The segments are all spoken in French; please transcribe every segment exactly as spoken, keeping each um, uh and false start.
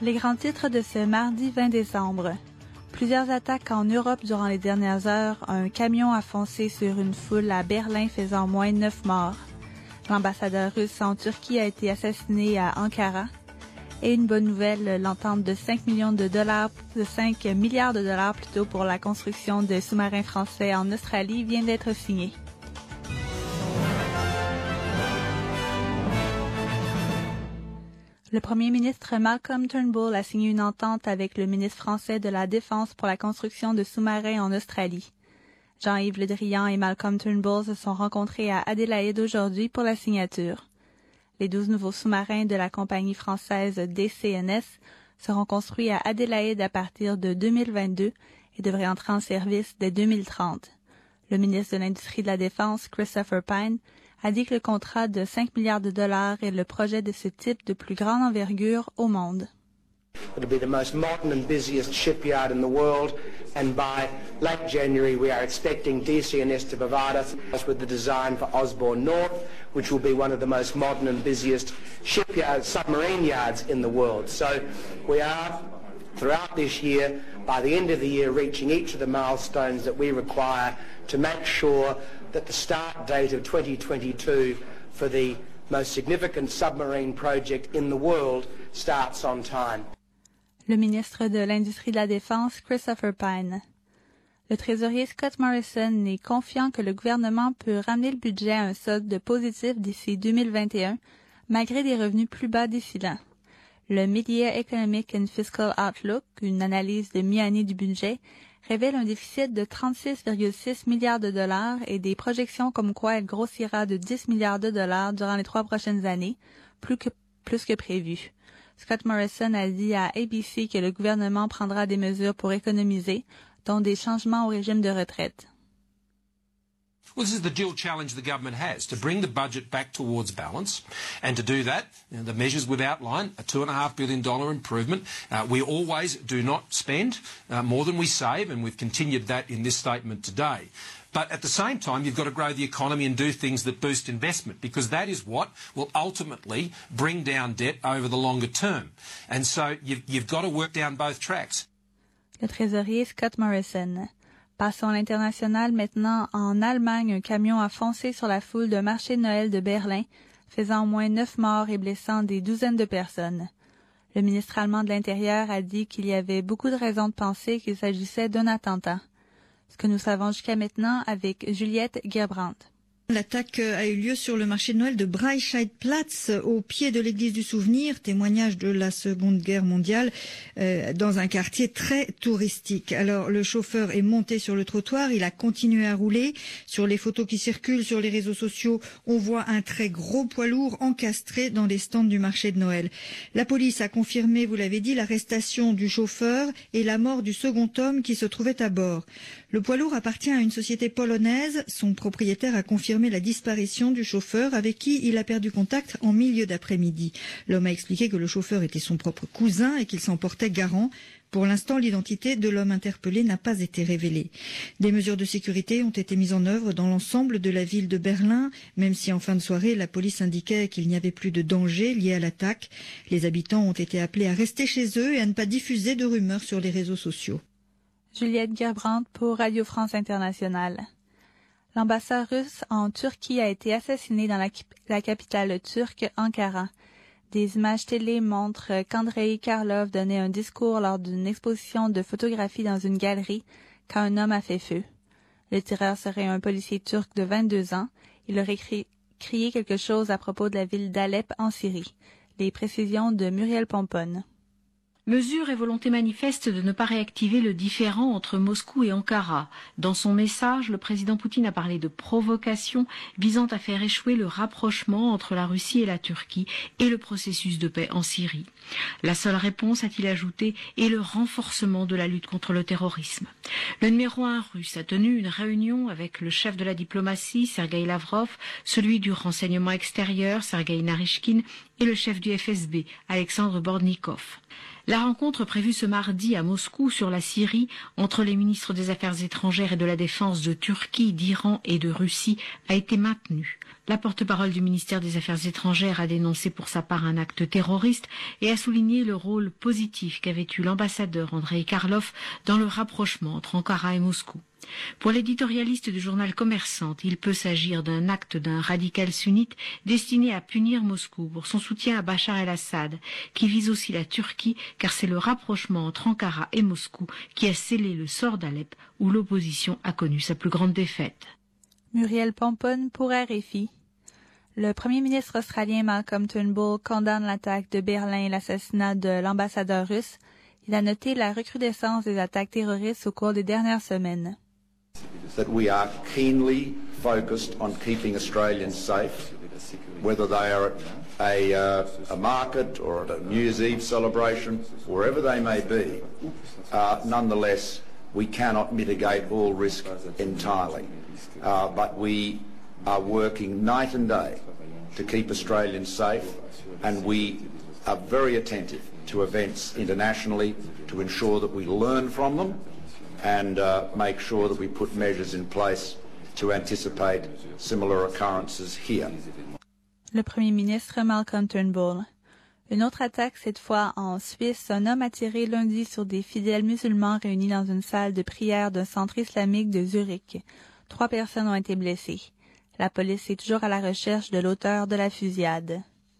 Les grands titres de ce mardi vingt décembre. Plusieurs attaques en Europe durant les dernières heures. Un camion a foncé sur une foule à Berlin faisant au moins neuf morts. L'ambassadeur russe en Turquie a été assassiné à Ankara. Et une bonne nouvelle, l'entente de cinq millions de dollars, de cinq milliards de dollars plutôt pour la construction de sous-marins français en Australie vient d'être signée. Le premier ministre Malcolm Turnbull a signé une entente avec le ministre français de la Défense pour la construction de sous-marins en Australie. Jean-Yves Le Drian et Malcolm Turnbull se sont rencontrés à Adélaïde aujourd'hui pour la signature. Les douze nouveaux sous-marins de la compagnie française D C N S seront construits à Adélaïde à partir de deux mille vingt-deux et devraient entrer en service dès deux mille trente. Le ministre de l'Industrie de la Défense, Christopher Pyne, a dit que le contrat de cinq milliards de dollars est le projet de ce type de plus grande envergure au monde. It'll be the most modern and busiest shipyard in the world, and by late January we are expecting D C N S to provide us with the design for Osborne North, which will be one of the most modern and busiest shipyard submarine yards in the world. So we are, throughout this year, by the end of the year, reaching each of the milestones that we require to make sure that the start date of twenty twenty-two for the most significant submarine project in the world starts on time. Le ministre de l'Industrie de la Défense, Christopher Pyne. Le trésorier Scott Morrison est confiant que le gouvernement peut ramener le budget à un solde positif d'ici deux mille vingt et un, malgré des revenus plus bas d'ici là. Le Mid-Year Economic and Fiscal Outlook, une analyse de mi-année du budget, révèle un déficit de trente-six virgule six milliards de dollars et des projections comme quoi elle grossira de dix milliards de dollars durant les trois prochaines années, plus que, plus que prévu. Scott Morrison a dit à A B C que le gouvernement prendra des mesures pour économiser, dont des changements au régime de retraite. Well, this is the dual challenge the government has, to bring the budget back towards balance, and to do that, you know, the measures we've outlined, a two point five billion dollars improvement. Uh, we always do not spend uh, more than we save, and we've continued that in this statement today. But at the same time, you've got to grow the economy and do things that boost investment, because that is what will ultimately bring down debt over the longer term. And so you've, you've got to work down both tracks. Le trésorier Scott Morrison. Passons à l'international maintenant. En Allemagne, un camion a foncé sur la foule d'un marché de Noël de Berlin, faisant au moins neuf morts et blessant des douzaines de personnes. Le ministre allemand de l'Intérieur a dit qu'il y avait beaucoup de raisons de penser qu'il s'agissait d'un attentat. Ce que nous savons jusqu'à maintenant avec Juliette Gerbrandt. L'attaque a eu lieu sur le marché de Noël de Breitscheidplatz, au pied de l'église du Souvenir, témoignage de la Seconde Guerre mondiale, euh, dans un quartier très touristique. Alors, le chauffeur est monté sur le trottoir, il a continué à rouler. Sur les photos qui circulent sur les réseaux sociaux, on voit un très gros poids lourd encastré dans les stands du marché de Noël. La police a confirmé, vous l'avez dit, l'arrestation du chauffeur et la mort du second homme qui se trouvait à bord. Le poids lourd appartient à une société polonaise. Son propriétaire a confirmé la disparition du chauffeur avec qui il a perdu contact en milieu d'après-midi. L'homme a expliqué que le chauffeur était son propre cousin et qu'il s'en portait garant. Pour l'instant, l'identité de l'homme interpellé n'a pas été révélée. Des mesures de sécurité ont été mises en œuvre dans l'ensemble de la ville de Berlin, même si en fin de soirée, la police indiquait qu'il n'y avait plus de danger lié à l'attaque. Les habitants ont été appelés à rester chez eux et à ne pas diffuser de rumeurs sur les réseaux sociaux. Juliette Gerbrandt pour Radio France Internationale. L'ambassade russe en Turquie a été assassiné dans la, la capitale turque, Ankara. Des images télé montrent qu'Andrei Karlov donnait un discours lors d'une exposition de photographie dans une galerie quand un homme a fait feu. Le tireur serait un policier turc de vingt-deux ans. Il aurait cri- crié quelque chose à propos de la ville d'Alep en Syrie. Les précisions de Muriel Pomponne. Mesure et volonté manifeste de ne pas réactiver le différend entre Moscou et Ankara. Dans son message, le président Poutine a parlé de provocation visant à faire échouer le rapprochement entre la Russie et la Turquie et le processus de paix en Syrie. La seule réponse, a-t-il ajouté, est le renforcement de la lutte contre le terrorisme. Le numéro un russe a tenu une réunion avec le chef de la diplomatie, Sergueï Lavrov, celui du renseignement extérieur, Sergueï Narishkin, et le chef du F S B, Alexandre Bordnikov. La rencontre prévue ce mardi à Moscou sur la Syrie entre les ministres des Affaires étrangères et de la Défense de Turquie, d'Iran et de Russie a été maintenue. La porte-parole du ministère des Affaires étrangères a dénoncé pour sa part un acte terroriste et a souligné le rôle positif qu'avait eu l'ambassadeur Andrei Karlov dans le rapprochement entre Ankara et Moscou. Pour l'éditorialiste du journal Commerçant, il peut s'agir d'un acte d'un radical sunnite destiné à punir Moscou pour son soutien à Bachar el-Assad, qui vise aussi la Turquie, car c'est le rapprochement entre Ankara et Moscou qui a scellé le sort d'Alep, où l'opposition a connu sa plus grande défaite. Muriel Pomponne pour R F I. Le premier ministre australien Malcolm Turnbull condamne l'attaque de Berlin et l'assassinat de l'ambassadeur russe. Il a noté la recrudescence des attaques terroristes au cours des dernières semaines. That we are keenly focused on keeping Australians safe, whether they are at a, uh, a market or at a New Year's Eve celebration, wherever they may be. Uh, nonetheless, we cannot mitigate all risk entirely. Uh, but we are working night and day to keep Australians safe, and we are very attentive to events internationally to ensure that we learn from them and uh, make sure that we put measures in place to anticipate similar occurrences here. Le premier ministre Malcolm Turnbull. Une autre attaque, cette fois en Suisse. Un homme a tiré lundi sur des fidèles musulmans réunis dans une salle de prière d'un centre islamique de Zurich. Trois personnes ont été blessées. La police est toujours à la recherche de l'auteur de la fusillade.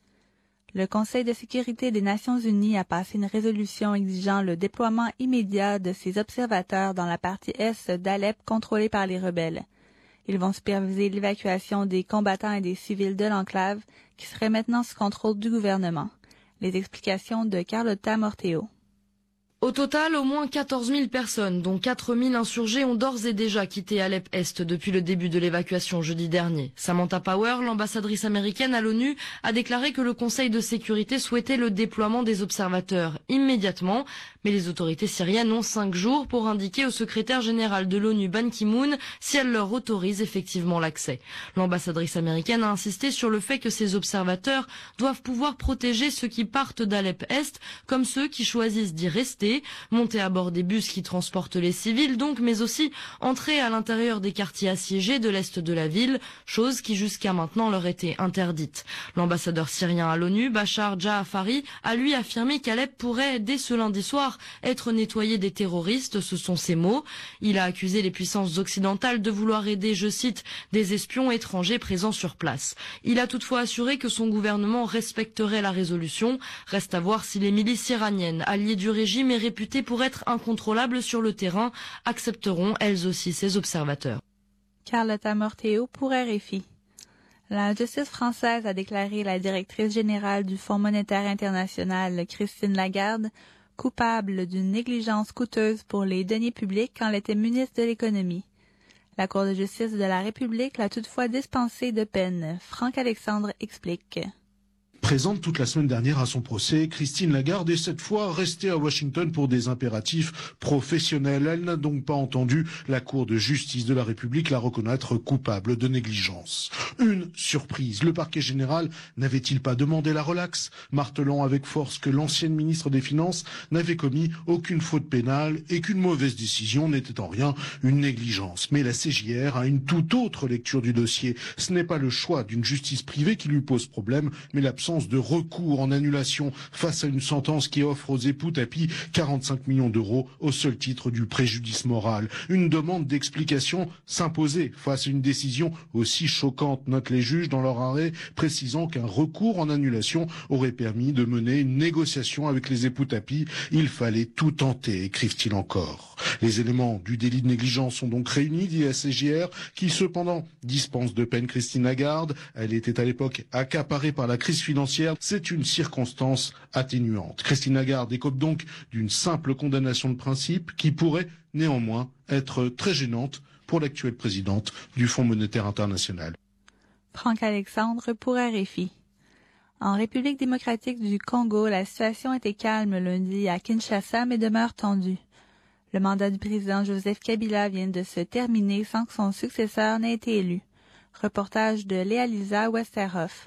Le Conseil de sécurité des Nations unies a passé une résolution exigeant le déploiement immédiat de ses observateurs dans la partie est d'Alep contrôlée par les rebelles. Ils vont superviser l'évacuation des combattants et des civils de l'enclave qui serait maintenant sous contrôle du gouvernement. Les explications de Carlotta Morteo. Au total, au moins quatorze mille personnes, dont quatre mille insurgés, ont d'ores et déjà quitté Alep-Est depuis le début de l'évacuation jeudi dernier. Samantha Power, l'ambassadrice américaine à l'ONU, a déclaré que le Conseil de sécurité souhaitait le déploiement des observateurs immédiatement, mais les autorités syriennes ont cinq jours pour indiquer au secrétaire général de l'ONU Ban Ki-moon si elle leur autorise effectivement l'accès. L'ambassadrice américaine a insisté sur le fait que ces observateurs doivent pouvoir protéger ceux qui partent d'Alep-Est comme ceux qui choisissent d'y rester, monter à bord des bus qui transportent les civils donc, mais aussi entrer à l'intérieur des quartiers assiégés de l'est de la ville, chose qui jusqu'à maintenant leur était interdite. L'ambassadeur syrien à l'ONU, Bachar Jaafari, a lui affirmé qu'Alep pourrait, dès ce lundi soir, être nettoyé des terroristes, ce sont ses mots. Il a accusé les puissances occidentales de vouloir aider, je cite, des espions étrangers présents sur place. Il a toutefois assuré que son gouvernement respecterait la résolution. Reste à voir si les milices iraniennes, alliées du régime et réputées pour être incontrôlables sur le terrain, accepteront elles aussi ces observateurs. Carlotta Morteo pour R F I. La justice française a déclaré la directrice générale du Fonds monétaire international, Christine Lagarde, coupable d'une négligence coûteuse pour les deniers publics quand elle était ministre de l'économie. La Cour de justice de la République l'a toutefois dispensée de peine. Franck Alexandre explique. Présente toute la semaine dernière à son procès, Christine Lagarde est cette fois restée à Washington pour des impératifs professionnels. Elle n'a donc pas entendu la Cour de justice de la République la reconnaître coupable de négligence. Une surprise, le parquet général n'avait-il pas demandé la relaxe, martelant avec force que l'ancienne ministre des Finances n'avait commis aucune faute pénale et qu'une mauvaise décision n'était en rien une négligence. Mais la C J R a une toute autre lecture du dossier. Ce n'est pas le choix d'une justice privée qui lui pose problème, mais l'absence de recours en annulation face à une sentence qui offre aux époux Tapi quarante-cinq millions d'euros au seul titre du préjudice moral. Une demande d'explication s'imposait face à une décision aussi choquante, notent les juges dans leur arrêt, précisant qu'un recours en annulation aurait permis de mener une négociation avec les époux Tapi. Il fallait tout tenter, écrivent-ils encore. Les éléments du délit de négligence sont donc réunis, dit la C J R, qui cependant dispense de peine Christine Lagarde. Elle était à l'époque accaparée par la crise financière. C'est une circonstance atténuante. Christine Lagarde écope donc d'une simple condamnation de principe qui pourrait néanmoins être très gênante pour l'actuelle présidente du Fonds monétaire international. Franck Alexandre pour R F I. En République démocratique du Congo, la situation était calme lundi à Kinshasa mais demeure tendue. Le mandat du président Joseph Kabila vient de se terminer sans que son successeur n'ait été élu. Reportage de Léa-Lisa Westerhoff.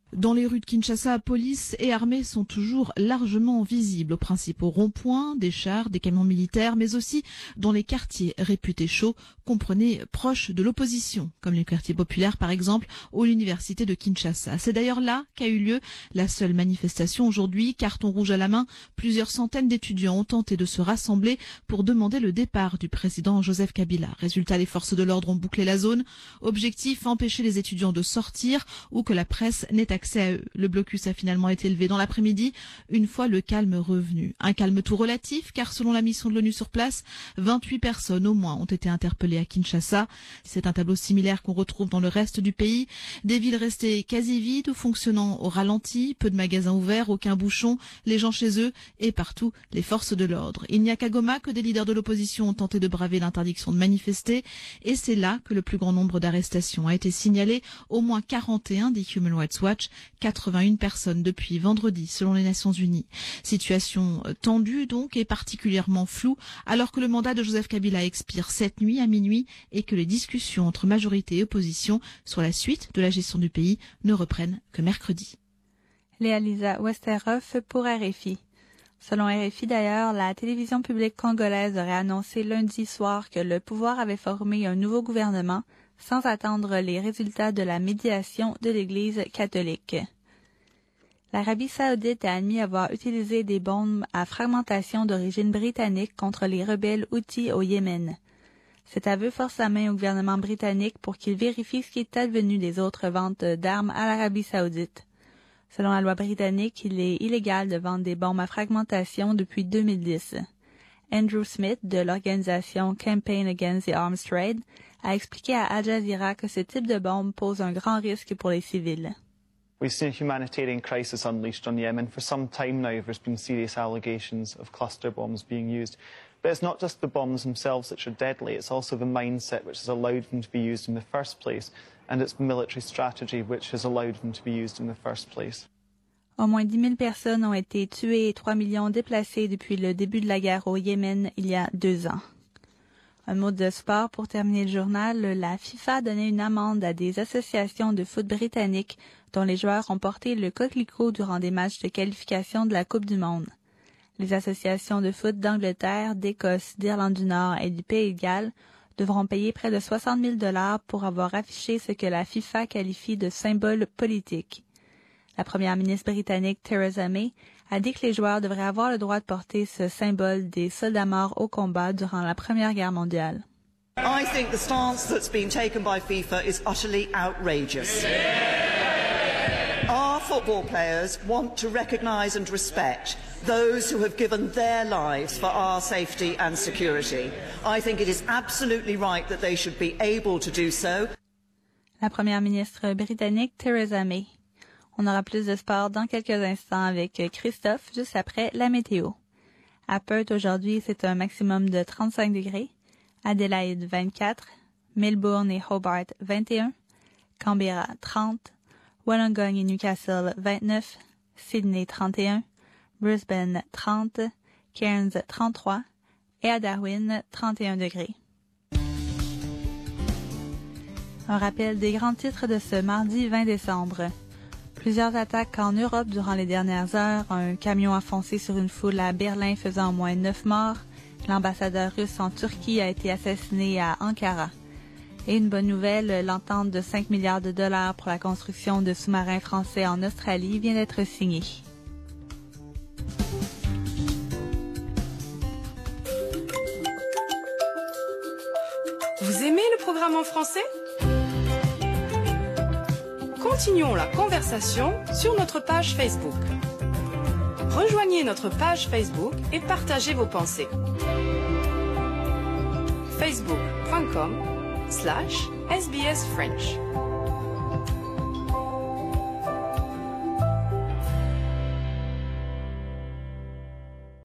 Dans les rues de Kinshasa, police et armée sont toujours largement visibles aux principaux ronds-points, des chars, des camions militaires, mais aussi dans les quartiers réputés chauds, comprenez proches de l'opposition, comme les quartiers populaires par exemple, ou l'université de Kinshasa. C'est d'ailleurs là qu'a eu lieu la seule manifestation aujourd'hui, carton rouge à la main. Plusieurs centaines d'étudiants ont tenté de se rassembler pour demander le départ du président Joseph Kabila. Résultat, les forces de l'ordre ont bouclé la zone. Objectif, empêcher les étudiants de sortir ou que la presse n'ait accès à eux. Le blocus a finalement été levé dans l'après-midi, une fois le calme revenu. Un calme tout relatif, car selon la mission de l'ONU sur place, vingt-huit personnes au moins ont été interpellées à Kinshasa. C'est un tableau similaire qu'on retrouve dans le reste du pays. Des villes restées quasi vides ou fonctionnant au ralenti, peu de magasins ouverts, aucun bouchon, les gens chez eux et partout les forces de l'ordre. Il n'y a qu'à Goma que des leaders de l'opposition ont tenté de braver l'interdiction de manifester, et c'est là que le plus grand nombre d'arrestations a été signalé, au moins quarante et un dit Human Rights Watch, quatre-vingt-une personnes depuis vendredi selon les Nations Unies. Situation tendue donc et particulièrement floue alors que le mandat de Joseph Kabila expire cette nuit à minuit et que les discussions entre majorité et opposition sur la suite de la gestion du pays ne reprennent que mercredi. Léa-Lisa Westerhoff pour R F I. Selon R F I d'ailleurs, la télévision publique congolaise aurait annoncé lundi soir que le pouvoir avait formé un nouveau gouvernement sans attendre les résultats de la médiation de l'Église catholique. L'Arabie saoudite a admis avoir utilisé des bombes à fragmentation d'origine britannique contre les rebelles Houthis au Yémen. Cet aveu force la main au gouvernement britannique pour qu'il vérifie ce qui est advenu des autres ventes d'armes à l'Arabie saoudite. Selon la loi britannique, il est illégal de vendre des bombes à fragmentation depuis deux mille dix. Andrew Smith, de l'organisation Campaign Against the Arms Trade, a expliqué à Al Jazeera que ce type de bombe pose un grand risque pour les civils. We've seen a humanitarian crisis unleashed on Yemen. For some time now, there's been serious allegations of cluster bombs being used. But it's not just the bombs themselves which are deadly, it's also the mindset which has allowed them to be used in the first place, and it's military strategy which has allowed them to be used in the first place. Au moins dix mille personnes ont été tuées et trois millions déplacées depuis le début de la guerre au Yémen il y a deux ans. Un mot de sport pour terminer le journal. La FIFA a donné une amende à des associations de foot britanniques dont les joueurs ont porté le coquelicot durant des matchs de qualification de la Coupe du Monde. Les associations de foot d'Angleterre, d'Écosse, d'Irlande du Nord et du Pays de Galles devront payer près de soixante mille dollars pour avoir affiché ce que la FIFA qualifie de symbole politique. La première ministre britannique Theresa May a dit que les joueurs devraient avoir le droit de porter ce symbole des soldats morts au combat durant la Première Guerre mondiale. I think the stance that's been taken by FIFA is utterly outrageous. Our football players want to recognise and respect those who have given their lives for our safety and security. I think it is absolutely right that they should be able to do so. La première ministre britannique Theresa May. On aura plus de sport dans quelques instants avec Christophe, juste après la météo. À Perth, aujourd'hui, c'est un maximum de trente-cinq degrés. Adélaïde, vingt-quatre. Melbourne et Hobart, vingt et un. Canberra, trente. Wollongong et Newcastle, vingt-neuf. Sydney, trente et un. Brisbane, trente. Cairns, trente-trois. Et à Darwin, trente et un degrés. Un rappel des grands titres de ce mardi vingt décembre. Plusieurs attaques en Europe durant les dernières heures. Un camion a foncé sur une foule à Berlin faisant au moins neuf morts. L'ambassadeur russe en Turquie a été assassiné à Ankara. Et une bonne nouvelle, l'entente de cinq milliards de dollars pour la construction de sous-marins français en Australie vient d'être signée. Vous aimez le programme en français ? Continuons la conversation sur notre page Facebook. Rejoignez notre page Facebook et partagez vos pensées. facebook point com slash S B S French